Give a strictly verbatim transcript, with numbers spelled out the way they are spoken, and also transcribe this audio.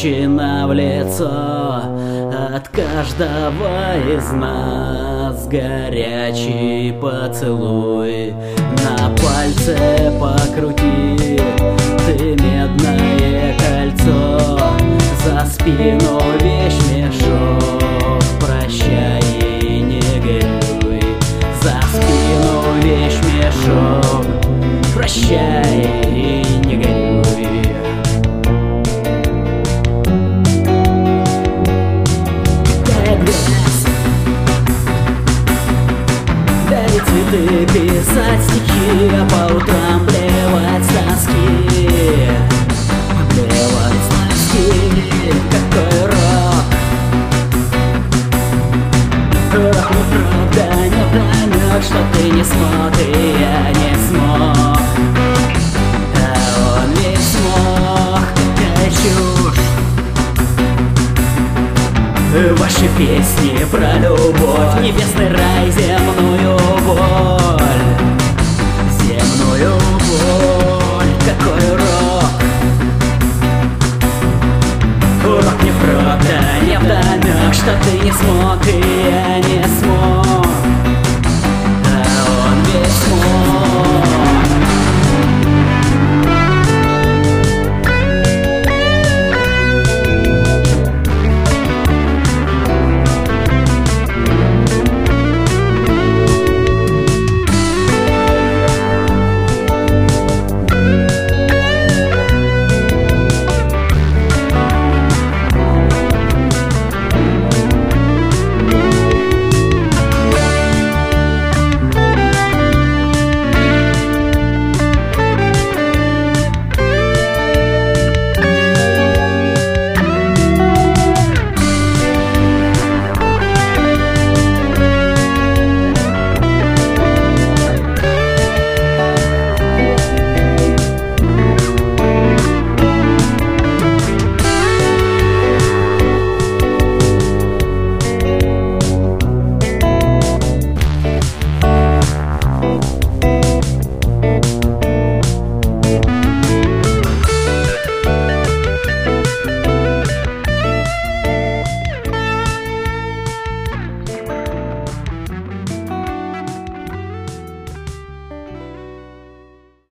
пощечина в лицо от каждого из нас. Горячий поцелуй на пальце покрути, ты медное кольцо, за спину вещмешок. Прощай и не горюй, за спину вещмешок. Прощай и не горюй. Дарить цветы, писать стихи, а по утрам плевать с тоски. Плевать с тоски, какой рок. Рок не правда, не поймет, что ты не смотришь